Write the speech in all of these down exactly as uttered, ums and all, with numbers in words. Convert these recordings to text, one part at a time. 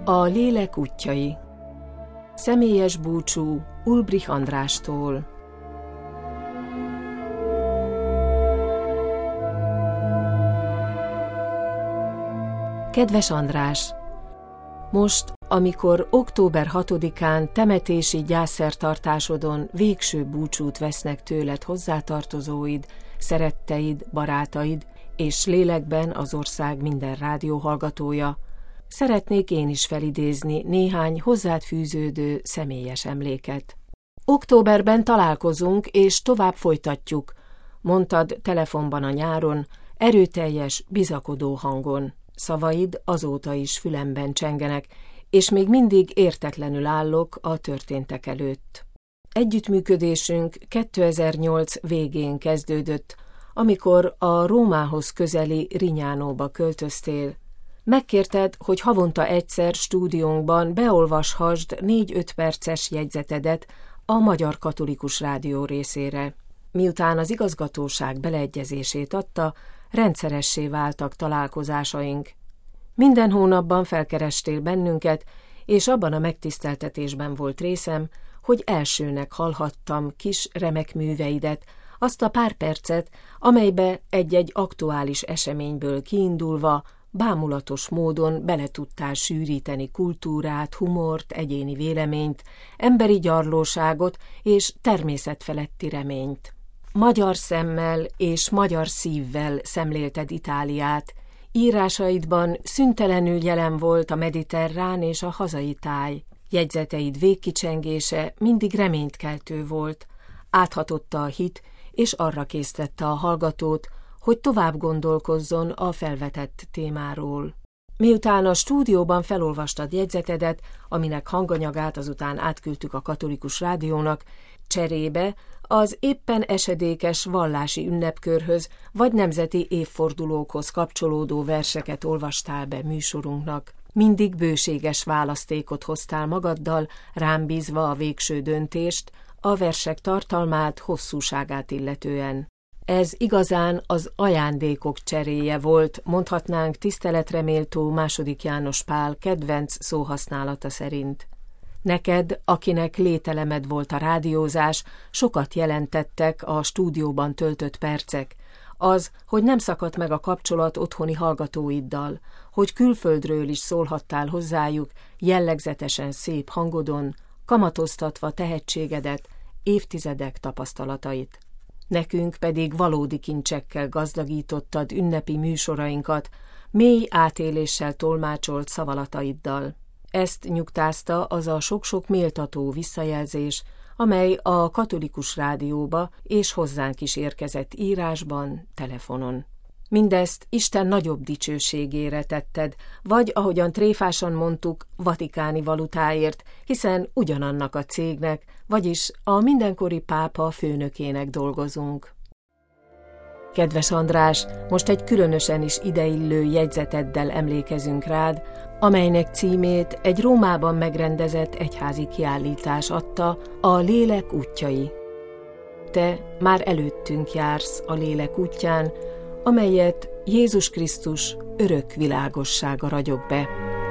A lélek útjai. Személyes búcsú Ulbrich Andrástól. Kedves András! Most, amikor október hatodikán temetési gyászszertartásodon végső búcsút vesznek tőled hozzátartozóid, szeretteid, barátaid, és lélekben az ország minden rádióhallgatója, szeretnék én is felidézni néhány hozzád fűződő személyes emléket. Októberben találkozunk, és tovább folytatjuk, mondtad telefonban a nyáron, erőteljes, bizakodó hangon. Szavaid azóta is fülemben csengenek, és még mindig értetlenül állok a történtek előtt. Együttműködésünk kétezer-nyolc végén kezdődött, amikor a Rómához közeli Rignánóba költöztél. Megkérted, hogy havonta egyszer stúdiónkban beolvashasd négy-öt perces jegyzetedet a Magyar Katolikus Rádió részére. Miután az igazgatóság beleegyezését adta, rendszeressé váltak találkozásaink. Minden hónapban felkerestél bennünket, és abban a megtiszteltetésben volt részem, hogy elsőnek hallhattam kis remek műveidet, azt a pár percet, amelybe egy-egy aktuális eseményből kiindulva bámulatos módon bele tudtál sűríteni kultúrát, humort, egyéni véleményt, emberi gyarlóságot és természetfeletti reményt. Magyar szemmel és magyar szívvel szemlélted Itáliát, írásaidban szüntelenül jelen volt a mediterrán és a hazai táj. Jegyzeteid végkicsengése mindig reménytkeltő volt, áthatotta a hit, és arra késztette a hallgatót, hogy tovább gondolkozzon a felvetett témáról. Miután a stúdióban felolvastad jegyzetedet, aminek hanganyagát azután átküldtük a Katolikus Rádiónak, cserébe az éppen esedékes vallási ünnepkörhöz vagy nemzeti évfordulókhoz kapcsolódó verseket olvastál be műsorunknak. Mindig bőséges választékot hoztál magaddal, rám bízva a végső döntést, a versek tartalmát, hosszúságát illetően. Ez igazán az ajándékok cseréje volt, mondhatnánk tiszteletre méltó második János Pál kedvenc szóhasználata szerint. Neked, akinek lételemed volt a rádiózás, sokat jelentettek a stúdióban töltött percek. Az, hogy nem szakadt meg a kapcsolat otthoni hallgatóiddal, hogy külföldről is szólhattál hozzájuk, jellegzetesen szép hangodon, kamatoztatva tehetségedet, évtizedek tapasztalatait. Nekünk pedig valódi kincsekkel gazdagítottad ünnepi műsorainkat, mély átéléssel tolmácsolt szavalataiddal. Ezt nyugtázta az a sok-sok méltató visszajelzés, amely a Katolikus Rádióba és hozzánk is érkezett írásban, telefonon. Mindezt Isten nagyobb dicsőségére tetted, vagy ahogyan tréfásan mondtuk, vatikáni valutáért, hiszen ugyanannak a cégnek, vagyis a mindenkori pápa főnökének dolgozunk. Kedves András, most egy különösen is ideillő jegyzeteddel emlékezünk rád, amelynek címét egy Rómában megrendezett egyházi kiállítás adta, a lélek útjai. Te már előttünk jársz a lélek útján, amelyet Jézus Krisztus örök világossága ragyog be.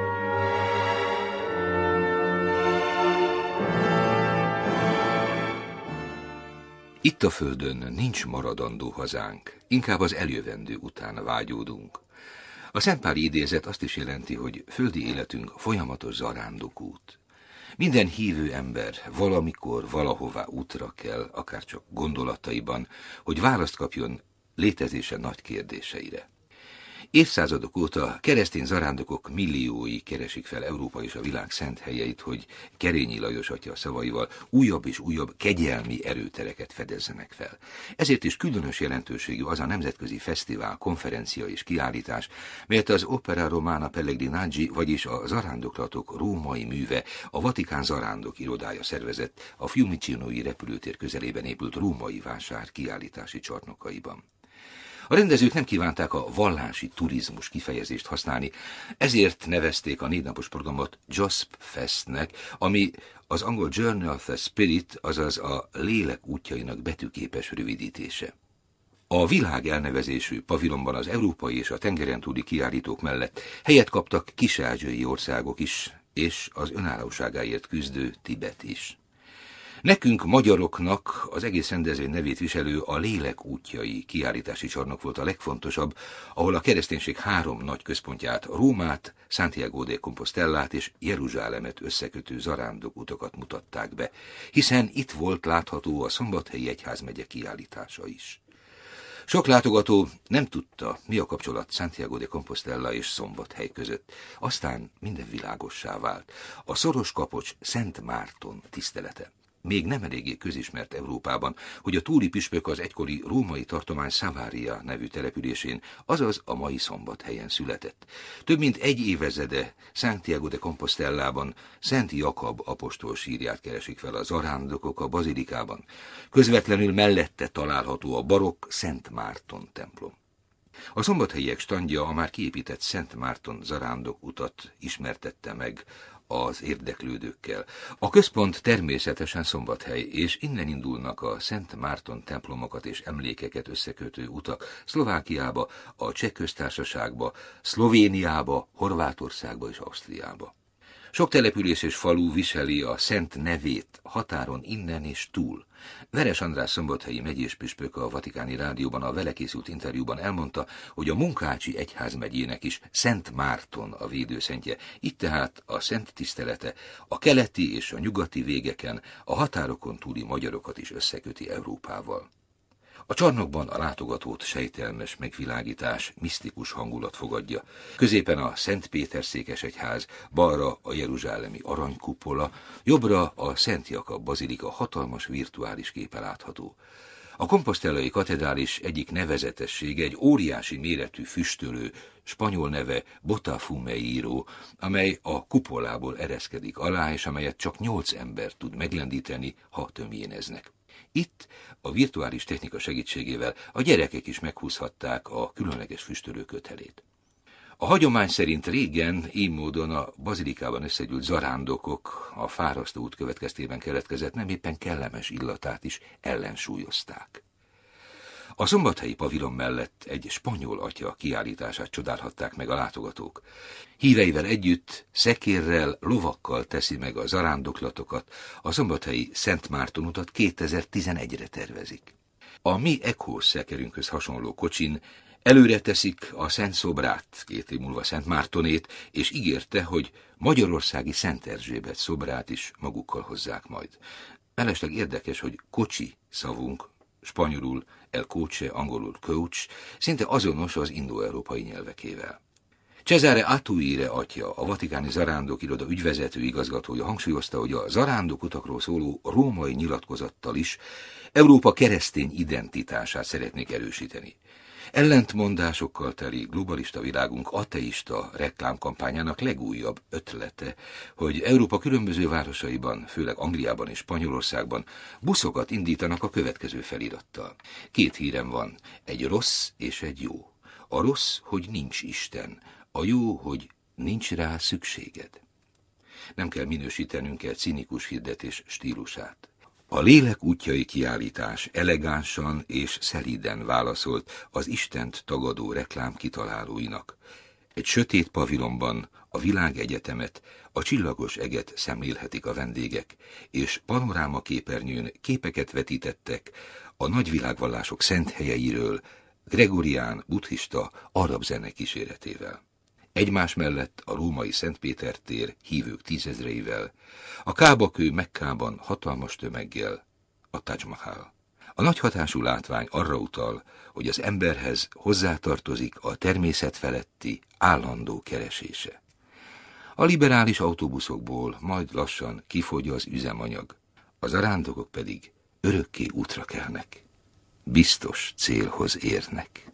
Itt a földön nincs maradandó hazánk, inkább az eljövendő után vágyódunk. A szentpáli idézet azt is jelenti, hogy földi életünk folyamatos zarándokút. Minden hívő ember valamikor valahová útra kell, akár csak gondolataiban, hogy választ kapjon létezése nagy kérdéseire. Évszázadok óta keresztény zarándokok milliói keresik fel Európa és a világ szent helyeit, hogy Kerényi Lajos atya szavaival újabb és újabb kegyelmi erőtereket fedezzenek fel. Ezért is különös jelentőségű az a nemzetközi fesztivál, konferencia és kiállítás, melyet az Opera Romana Pellegrinaggi, vagyis a zarándoklatok római műve, a Vatikán zarándok irodája szervezett a Fiumicinoi repülőtér közelében épült római vásár kiállítási csarnokaiban. A rendezők nem kívánták a vallási turizmus kifejezést használni, ezért nevezték a négynapos programot Josp Festnek, ami az angol Journey of the Spirit, azaz a lélek útjainak betűképes rövidítése. A világ elnevezésű pavilonban az európai és a tengeren túli kiállítók mellett helyet kaptak kis-ázsiai országok is, és az önállóságáért küzdő Tibet is. Nekünk, magyaroknak az egész rendezvény nevét viselő a Lélek útjai kiállítási csarnok volt a legfontosabb, ahol a kereszténység három nagy központját, Rómát, Santiago de Compostelát és Jeruzsálemet összekötő zarándok utakat mutatták be, hiszen itt volt látható a Szombathelyi Egyházmegye kiállítása is. Sok látogató nem tudta, mi a kapcsolat Santiago de Compostela és Szombathely között. Aztán minden világossá vált. A szoros kapocs Szent Márton tisztelete. Még nem eléggé közismert Európában, hogy a túli püspök az egykori római tartomány Savaria nevű településén, azaz a mai Szombathelyen született. Több mint egy évezrede Santiago de Compostelában Szent Jakab apostol sírját keresik fel a zarándokok a bazilikában. Közvetlenül mellette található a barokk Szent Márton templom. A szombathelyiek standja a már kiépített Szent Márton zarándok utat ismertette meg az érdeklődőkkel. A központ természetesen Szombathely, és innen indulnak a Szent Márton templomokat és emlékeket összekötő utak Szlovákiába, a Cseh Köztársaságba, Szlovéniába, Horvátországba és Ausztriába. Sok település és falu viseli a szent nevét határon innen és túl. Veres András szombathelyi megyéspüspök a Vatikáni Rádióban a vele készült interjúban elmondta, hogy a Munkácsi egyházmegyének is Szent Márton a védőszentje, itt tehát a szent tisztelete a keleti és a nyugati végeken a határokon túli magyarokat is összeköti Európával. A csarnokban a látogatót sejtelmes megvilágítás, misztikus hangulat fogadja. Középen a Szent Péter-székesegyház, balra a jeruzsálemi aranykupola, jobbra a Szent Jakab bazilika hatalmas virtuális képe látható. A komposztellai katedrális egyik nevezetessége egy óriási méretű füstölő, spanyol neve Botafumeiro, amely a kupolából ereszkedik alá, és amelyet csak nyolc ember tud meglendíteni, ha tömjéneznek. Itt a virtuális technika segítségével a gyerekek is meghúzhatták a különleges füstölő kötelét. A hagyomány szerint régen így módon a bazilikában összegyűlt zarándokok a fárasztó út következtében keletkezett nem éppen kellemes illatát is ellensúlyozták. A szombathelyi pavilon mellett egy spanyol atya kiállítását csodálhatták meg a látogatók. Híveivel együtt, szekérrel, lovakkal teszi meg a zarándoklatokat, a szombathelyi Szent Márton utat kétezer-tizenegyre tervezik. A mi Echoes szekerünkhöz hasonló kocsin előre teszik a Szent szobrát, két év múlva Szent Mártonét, és ígérte, hogy magyarországi Szent Erzsébet szobrát is magukkal hozzák majd. Mellesleg érdekes, hogy kocsi szavunk, spanyolul el coche, angolul coach, szinte azonos az indoeurópai nyelvekével. Cesare Atuire atya, a Vatikáni Zarándok Iroda ügyvezető igazgatója hangsúlyozta, hogy a zarándok utakról szóló római nyilatkozattal is Európa keresztény identitását szeretnék erősíteni. Ellentmondásokkal teli globalista világunk ateista reklámkampányának legújabb ötlete, hogy Európa különböző városaiban, főleg Angliában és Spanyolországban buszokat indítanak a következő felirattal. Két hírem van, egy rossz és egy jó. A rossz, hogy nincs Isten, a jó, hogy nincs rá szükséged. Nem kell minősítenünk egy cinikus hirdetés stílusát. A Lélek útjai kiállítás elegánsan és szelíden válaszolt az Istent tagadó reklám kitalálóinak. Egy sötét pavilonban a világegyetemet, a csillagos eget szemlélhetik a vendégek, és panorámaképernyőn képeket vetítettek a nagyvilágvallások szent helyeiről, gregorián, buddhista, arab zene kíséretével. Egymás mellett a római Szent Péter tér hívők tízezreivel, a Kábakő Mekkában hatalmas tömeggel, a Taj Mahal. A nagy hatású látvány arra utal, hogy az emberhez hozzátartozik a természet feletti állandó keresése. A liberális autóbuszokból majd lassan kifogy az üzemanyag, a zarándokok pedig örökké útra kelnek, biztos célhoz érnek.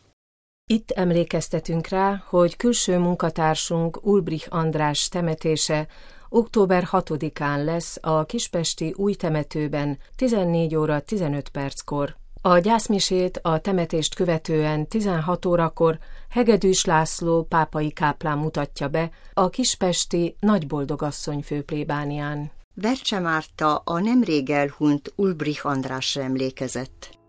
Itt emlékeztetünk rá, hogy külső munkatársunk Ulbrich András temetése október hatodikán lesz a kispesti új temetőben tizennégy óra tizenöt perckor. A gyászmisét a temetést követően tizenhat órakor Hegedűs László pápai káplán mutatja be a kispesti Nagyboldogasszony főplébánián. Vercse Márta a nemrég elhunyt Ulbrich Andrásra emlékezett.